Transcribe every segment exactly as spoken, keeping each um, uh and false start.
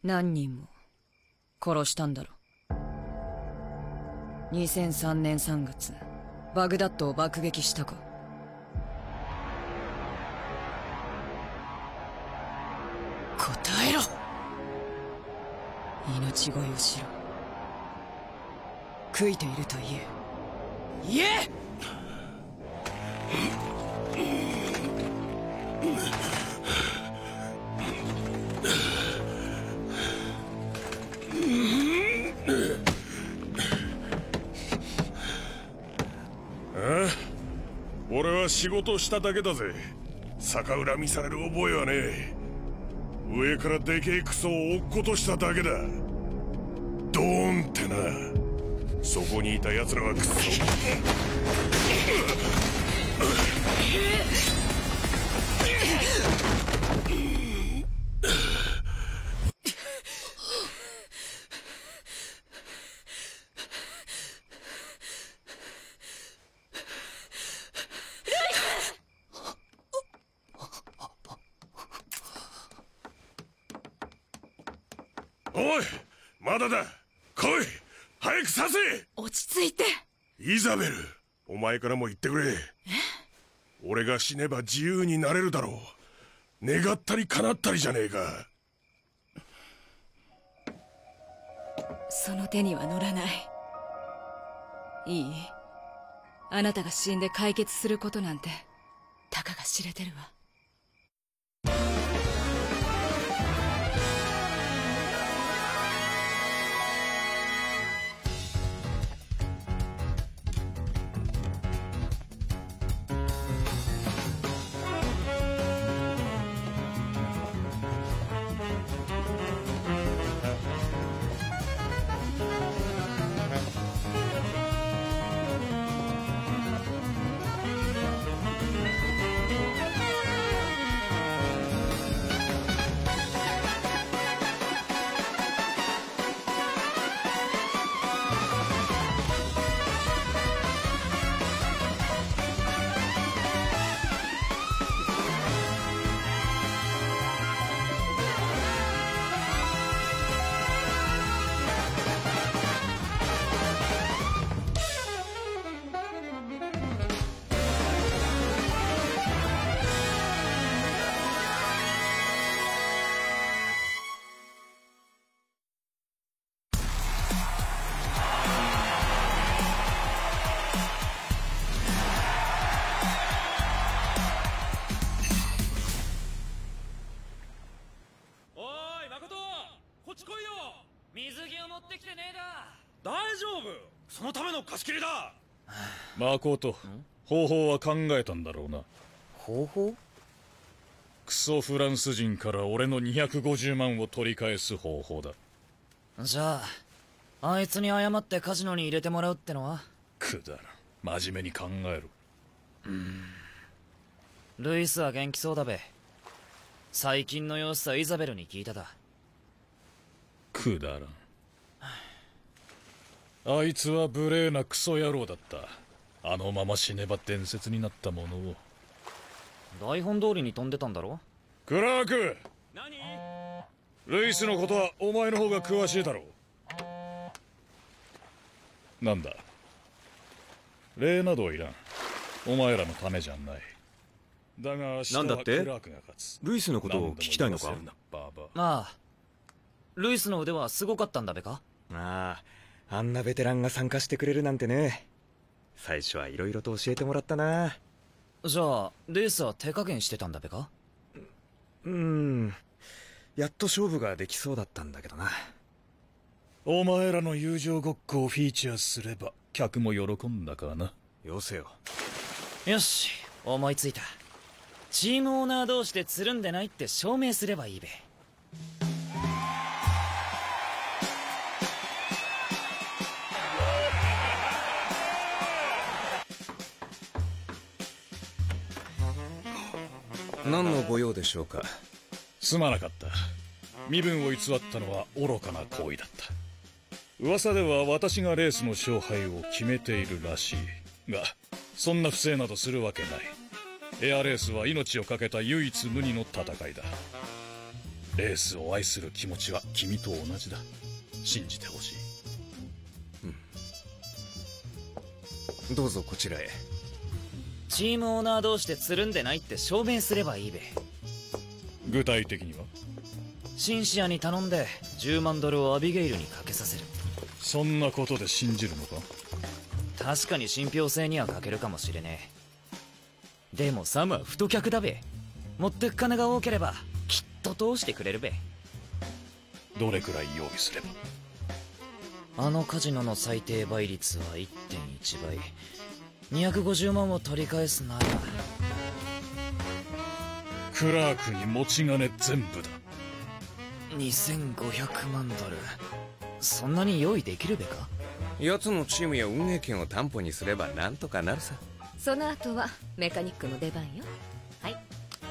何人も殺したんだろ。にせんさんねんさんがつ、バグダッドを爆撃したか。答えろ。命乞いをしろ。悔いていると言え。言え。 ああ、俺は仕事しただけだぜ。逆恨みされる覚えはねえ。上からでけえクソを落っことしただけだ。ドーンってな。そこにいた奴らはクソおい、まだだ。来い、早くさせ。 落ち着いて。 イザベル、お前からも言ってくれ。俺が死ねば自由になれるだろう。願ったり叶ったりじゃねえか。 その手には乗らない。いい？あなたが死んで解決することなんてたかが知れてるわ。 そのための貸し切りだ。 誠、方法は考えたんだろうな。 方法？ クソフランス人から俺のにひゃくごじゅうまんを取り返す方法だ。 じゃああいつに謝ってカジノに入れてもらうってのは？ くだらん、真面目に考えろ。 うーん、ルイスは元気そうだべ。最近の様子はイザベルに聞いただ。 くだらん。あいつは無礼なクソ野郎だった。あのまま死ねば伝説になったものを。 台本通りに飛んでたんだろ？ クラーク！ 何？ ルイスのことはお前の方が詳しいだろう。なんだ、礼などはいらん。お前らのためじゃない。だが明日はクラークが勝つ。 ルイスのことを聞きたいのか？ ババああ、ルイスの腕はすごかったんだべか？ ああ、あんなベテランが参加してくれるなんてね。最初はいろいろと教えてもらったな。 じゃあレースは手加減してたんだべか？ うーん、やっと勝負ができそうだったんだけどな。 お前らの友情ごっこをフィーチャーすれば客も喜んだからな。 よせよ。 よし、思いついた。チームオーナー同士でつるんでないって証明すればいいべ。 何のご用でしょうか？ すまなかった。身分を偽ったのは愚かな行為だった。噂では私がレースの勝敗を決めているらしいが、そんな不正などするわけない。エアレースは命を懸けた唯一無二の戦いだ。 レースを愛する気持ちは君と同じだ。信じてほしい。 うん、どうぞこちらへ。 チームオーナー同士でつるんでないって証明すればいいべ。 具体的には？ シンシアに頼んでじゅうまんドルをアビゲイルにかけさせる。 そんなことで信じるのか？ 確かに信憑性には欠けるかもしれねえ。でもサムは太客だべ。持ってく金が多ければきっと通してくれるべ。 どれくらい用意すれば？ あのカジノの最低倍率は いってんいち 倍。にひゃくごじゅうまんを取り返すならクラークに持ち金全部だ。 にせんごひゃくまんドル。そんなに用意できるべか？ 奴のチームや運営権を担保にすればなんとかなるさ。 その後はメカニックの出番よ。はい。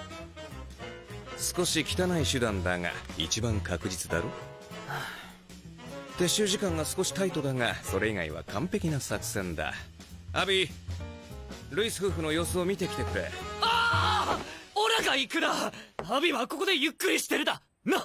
少し汚い手段だが一番確実だろ。撤収時間が少しタイトだがそれ以外は完璧な作戦だ。アビー、ルイス夫婦の様子を見てきてくれ。 ああ、オラが行くな。アビはここでゆっくりしてるだな。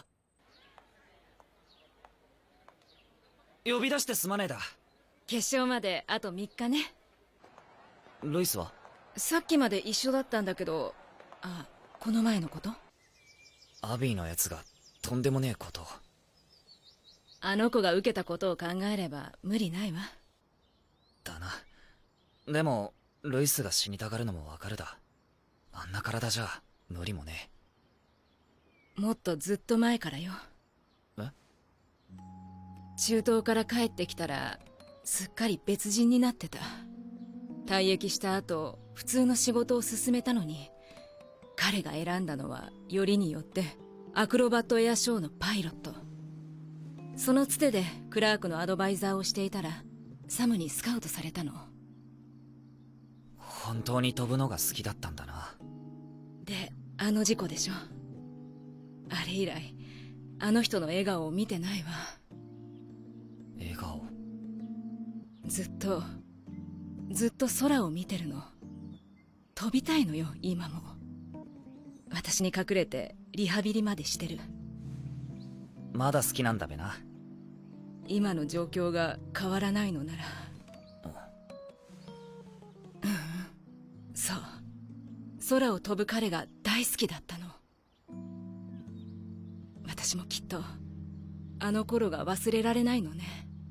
呼び出してすまねえだ。 決勝まであとみっかね。 ルイスは？ さっきまで一緒だったんだけど。あ、この前のこと？ アビーのやつがとんでもねえことを。 あの子が受けたことを考えれば無理ないわ。 だな。でもルイスが死にたがるのもわかるだ。あんな体じゃ無理もねえ。もっとずっと前からよ。 え？ 中東から帰ってきたらすっかり別人になってた。退役した後普通の仕事を進めたのに、彼が選んだのはよりによってアクロバットエアショーのパイロット。そのつてでクラークのアドバイザーをしていたらサムにスカウトされたの。 本当に飛ぶのが好きだったんだな。 で、あの事故でしょ。あれ以来あの人の笑顔を見てないわ。 笑顔？ ずっとずっと空を見てるの。飛びたいのよ今も。私に隠れてリハビリまでしてる。 まだ好きなんだべな。 今の状況が変わらないのなら。うん、そう。空を飛ぶ彼が大好きだったの。私もきっとあの頃が忘れられないのね。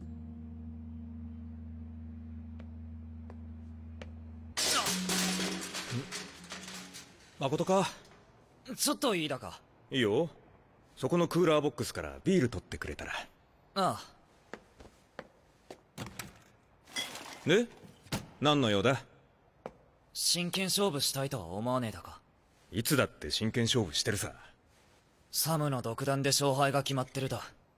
誠か？ ちょっといいだか？ いいよ。そこのクーラーボックスからビール取ってくれたら。 ああ。 で、何の用だ？ 真剣勝負したいとは思わねえだか？ いつだって真剣勝負してるさ。 サムの独断で勝敗が決まってるだ。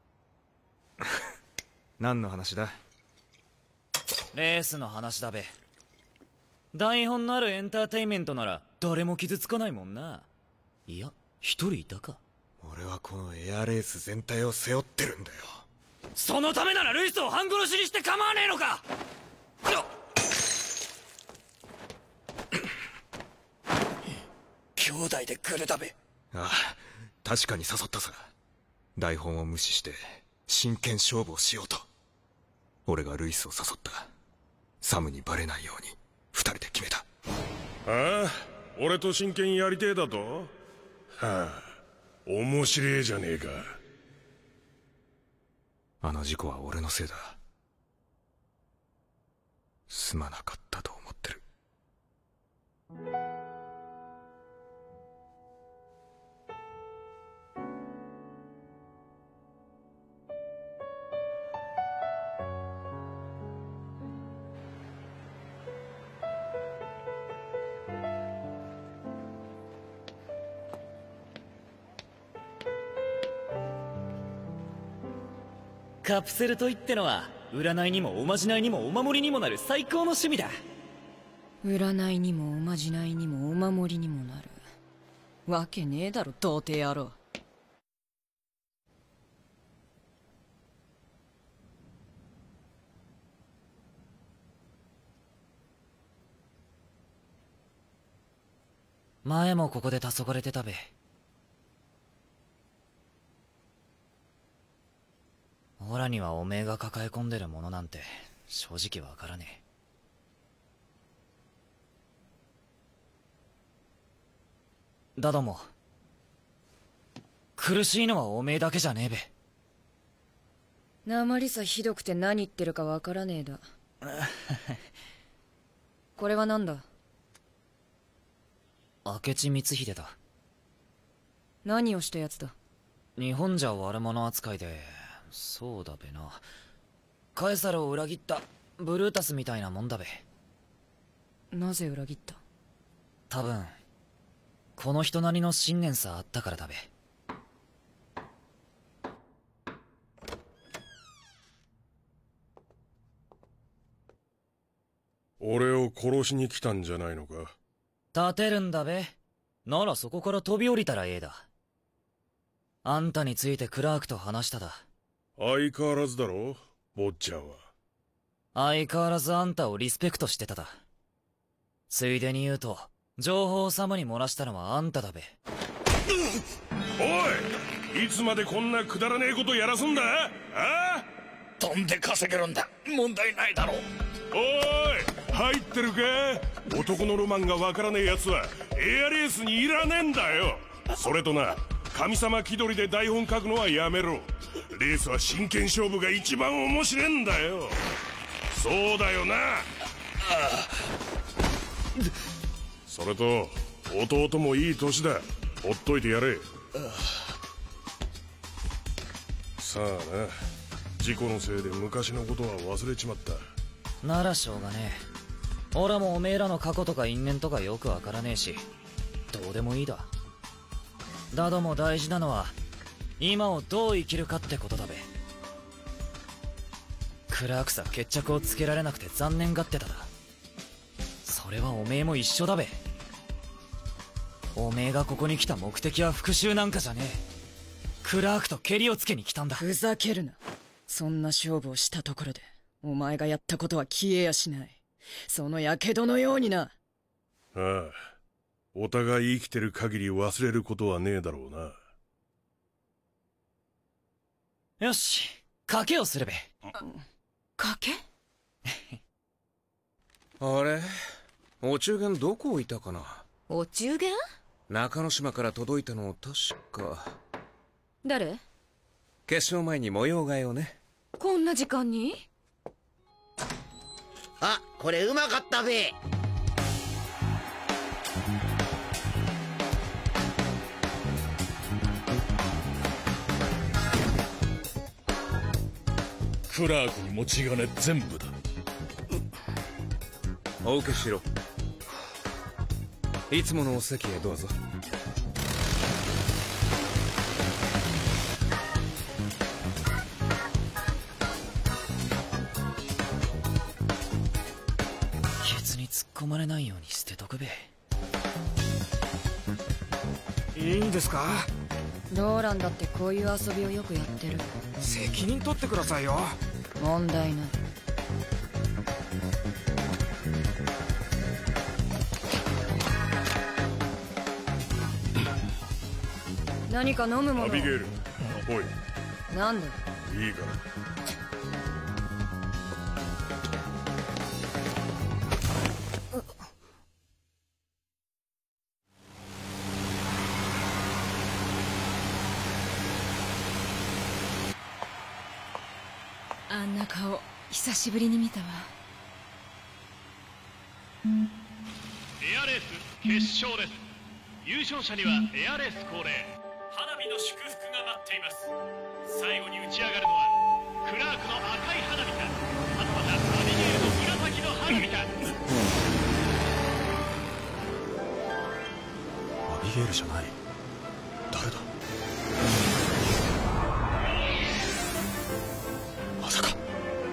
何の話だ？ レースの話だべ。台本のあるエンターテインメントなら誰も傷つかないもんな。いや、一人いたか。 俺はこのエアレース全体を背負ってるんだよ。 そのためならルイスを半殺しにして構わねえのか。兄弟で来るだべ。 ああ、確かに誘ったさ。台本を無視して真剣勝負をしようと。俺がルイスを誘った。サムにバレないように二人で決めた。 ああ、俺と真剣やりてえだと？はあ、面白えじゃねえか。 あの事故は俺のせいだ。すまなかったと思ってる。 カプセルトイってのは占いにもおまじないにもお守りにもなる最高の趣味だ。 占いにもおまじないにもお守りにもなるわけねえだろ童貞野郎。 前もここで黄昏てたべ。 オラにはおめえが抱え込んでるものなんて正直わからねえ。だども苦しいのはおめえだけじゃねえべ。 鉛さひどくて何言ってるかわからねえだ。これは何だ？ 明智光秀だ。 何をしたやつだ？ 日本じゃ悪者扱いで、そうだべな。カエサルを裏切ったブルータスみたいなもんだべ。 なぜ裏切った？ 多分この人なりの信念さあったからだべ。 俺を殺しに来たんじゃないのか？ 立てるんだべ。ならそこから飛び降りたらええだ。あんたについてクラークと話しただ。 相変わらずだろ、坊ちゃんは。 相変わらずあんたをリスペクトしてただ。ついでに言うと、情報をサムに漏らしたのはあんただべ。 おい、いつまでこんなくだらねえことやらすんだ？ああ？ 飛んで稼げるんだ。問題ないだろう。 おい、入ってるか？男のロマンがわからねえ奴はエアレースにいらねえんだよ。それとな、神様気取りで台本書くのはやめろ。レースは真剣勝負が一番面白えんだよ。そうだよな。それと弟もいい年だ。ほっといてやれ。さあな、事故のせいで昔のことは忘れちまった。 ならしょうがねえ。オラもおめえらの過去とか因縁とかよくわからねえし、どうでもいいだ。だども大事なのは今をどう生きるかってことだべ。クラークさ決着をつけられなくて残念がってただ。それはおめえも一緒だべ。おめえがここに来た目的は復讐なんかじゃねえ。クラークとケリをつけに来たんだ。 ふざけるな。そんな勝負をしたところでお前がやったことは消えやしない。その火傷のようにな。 ああ、お互い生きてる限り忘れることはねえだろうな。 よし、賭けをするべ。 賭け？ あれ、お中元どこ置いたかな。 お中元？ 中之島から届いたの確か。 誰？ 決勝前に模様替えをね。 こんな時間に？ あ、これうまかったべ。 クラークに持ち金全部だ。 お受けしろ。いつものお席へどうぞ。 ケツに突っ込まれないように捨てとくべ。 いいんですか？ ローランだってこういう遊びをよくやってる。 責任取ってくださいよ。 問題ない。何か飲むもの。 アビゲール、おい。 なんだ？ いいから。 あんな顔久しぶりに見たわ。 エアレース決勝です。優勝者にはエアレース恒例花火の祝福が待っています。最後に打ち上がるのはクラークの赤い花火か、はたまたアビゲールの紫の花火か。 アビゲールじゃない。誰だ？まさか。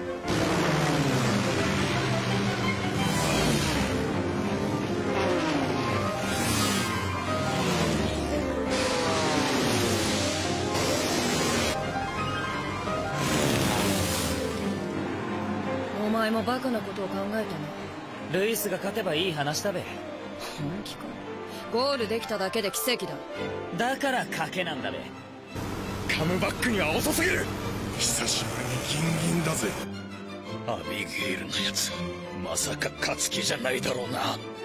お前もバカなことを考えたな。 ルイスが勝てばいい話だべ。 本気か。ゴールできただけで奇跡だ。 だから賭けなんだべ。 カムバックには遅すぎる。 久しぶりにギンギンだぜ。 アビゲイルのやつ、まさか勝つ気じゃないだろうな。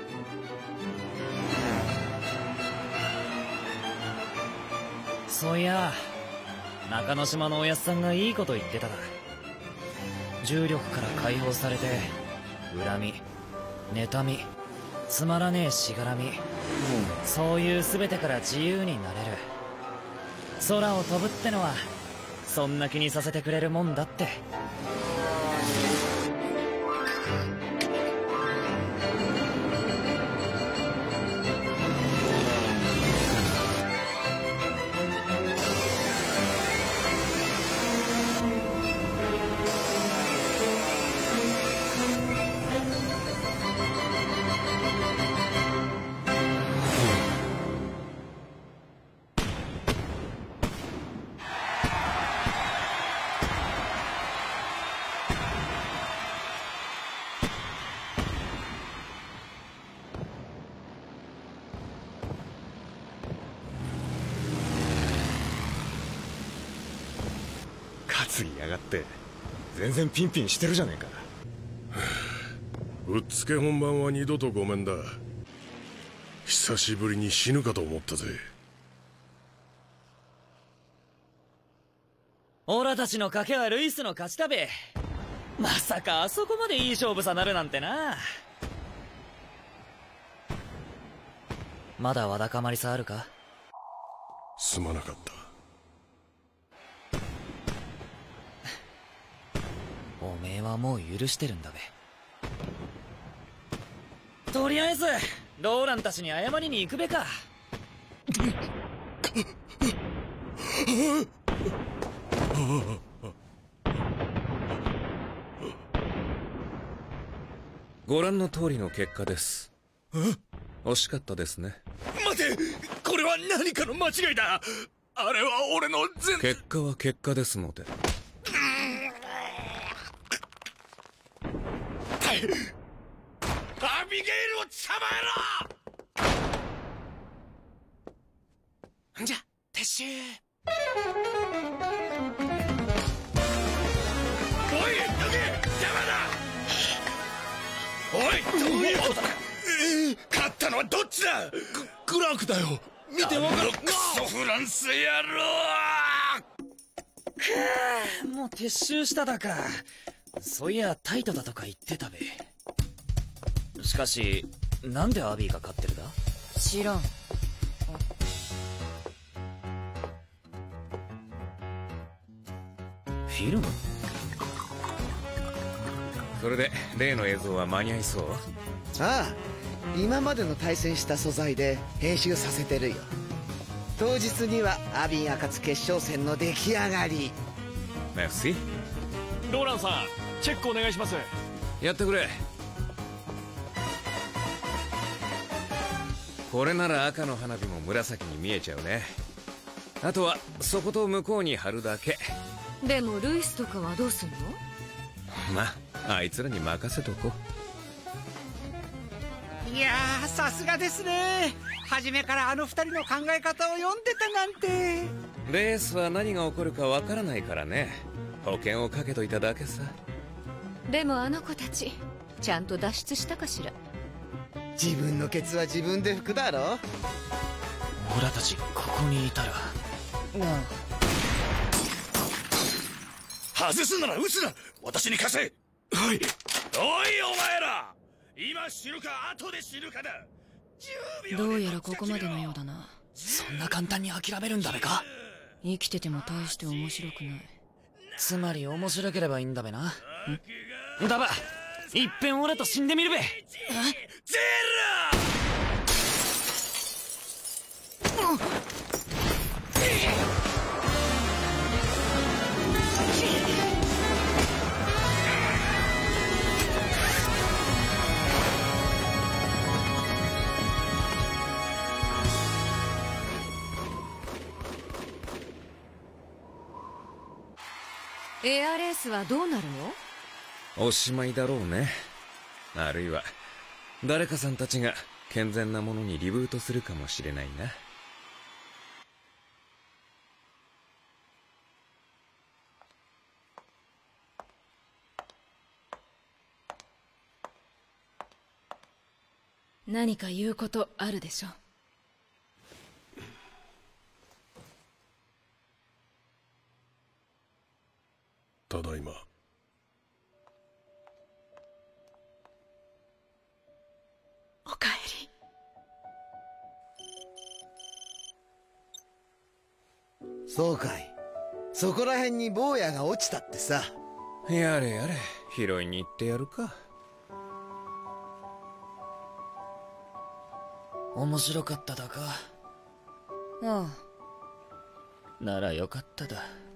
そういや中之島のおやっさんがいいこと言ってただ。重力から解放されて恨み、妬み、つまらねえしがらみ、うん、そういう全てから自由になれる。空を飛ぶってのはそんな気にさせてくれるもんだって。 担ぎやがって全然ピンピンしてるじゃねえか。 うっつけ本番は二度とごめんだ。久しぶりに死ぬかと思ったぜ。 オラたちの賭けはルイスの勝ちだべ。まさかあそこまでいい勝負さなるなんてな。まだわだかまりさあるか。 すまなかった。 おめえはもう許してるんだべ。とりあえずローランたちに謝りに行くべか。 ご覧の通りの結果です。惜しかったですね。 待て、これは何かの間違いだ。あれは俺の全結果は結果ですので。 アビゲイルを捕まえろ。んじゃ撤収。おい、どけ、邪魔だ。おい、どういうことだ。えー、勝ったのはどっちだ。ククラークだよ。見てわかる。クソフランス野郎。 くー、もう撤収しただか。そういやタイトだとか言ってたべ。しかしなんでアビーが勝ってるだ。 知らん。 フィルム。 それで例の映像は間に合いそう。 ああ、今までの対戦した素材で編集させてるよ。当日にはアビーが勝つ決勝戦の出来上がり。 メルシー。 ローランさん、チェックお願いします。 やってくれ。これなら赤の花火も紫に見えちゃうね。あとはそこと向こうに貼るだけ。 でもルイスとかはどうすんの。 まああいつらに任せとこう。いやー、さすがですね。初めからあの二人の考え方を読んでたなんて。 レースは何が起こるかわからないからね。保険をかけといただけさ。 でもあの子たちちゃんと脱出したかしら。 自分のケツは自分で拭くだろ。 オラたちここにいたら。 なあ、 外すなら撃つな。私に貸せ。はい。おいお前ら、今死ぬか後で死ぬかだ。 どうやらここまでのようだな。 そんな簡単に諦めるんだべか。 生きてても大して面白くない。 つまり面白ければいいんだべな。だば、いっぺん俺と死んでみるべ。 ゼル。 エアレースはどうなるの。 おしまいだろうね。あるいは誰かさんたちが健全なものにリブートするかもしれないな。 何か言うことあるでしょ？ ただいま。 おかえり。そうかい。そこら辺に坊やが落ちたってさ。 やれやれ、拾いに行ってやるか。 面白かっただか。 ああ。 ならよかっただ。